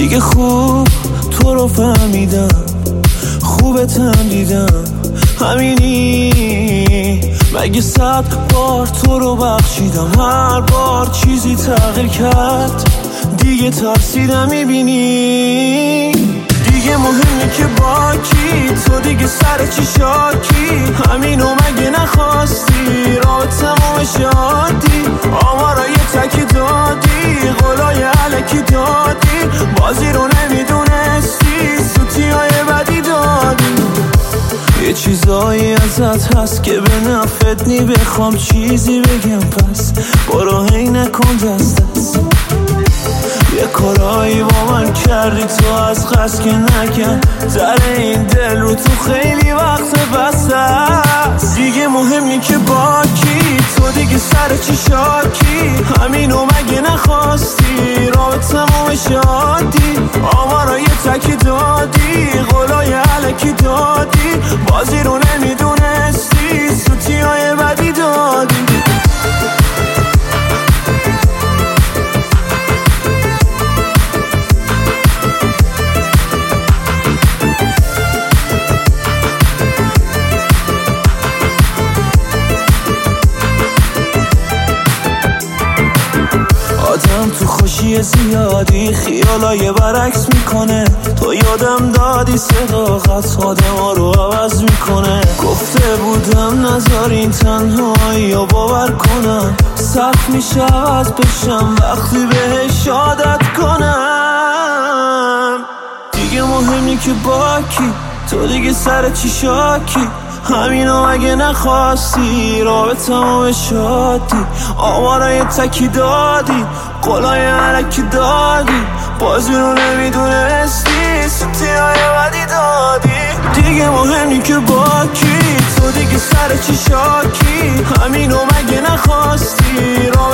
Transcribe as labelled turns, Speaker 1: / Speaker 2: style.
Speaker 1: دیگه خوب تو رو فهمیدم، خوبتم دیدم، همینی. مگه 100 بار تو رو بخشیدم، هر بار چیزی تغییر کرد، دیگه ترسیدم. میبینی دیگه مهمه که با کی، تو دیگه سر چی شاکی، همینو مگه نخواستی، رابطمو شادی، آمارای تکی دادی، قولای علکی دادی، بازی رو نمیدونستی، سوتیای بدی دادی. یه چیزایی ازت هست که به نفت نی، بخوام چیزی بگم پس برو هی نکن دست دست. یه کارایی با من کردی تو از قصد که نکن، در این دل رو تو خیلی وقت بسته است. دیگه مهمی که با کی، تو دیگه سر چی شاکی، همینو مگه نخواستی، رابطمو شادی، آمارای تکی دادی، قولای علکی دادی، بازی رو نمیدونستی، سوتیای بدی دادی. آدم تو خوشی زیادی خیالای برعکس میکنه، تو یادم دادی صداقت آدم ها رو عوض میکنه. گفته بودم نذارین تنهایی رو باور کنم، سخت میشه عوض بشم وقتی بهش عادت کنم. دیگه مهمی که با کی، تو دیگه سر چی شاکی، همینو اگه نخواستی، رابطمو به شادی، آمارای تکی دادی، قولای علکی دادی، بازی رو نمیدونستی، سوتیای بدی دادی. دیگه مهمی که با کی، تو دیگه سر چی شاکی، همینو مگه نخواستی،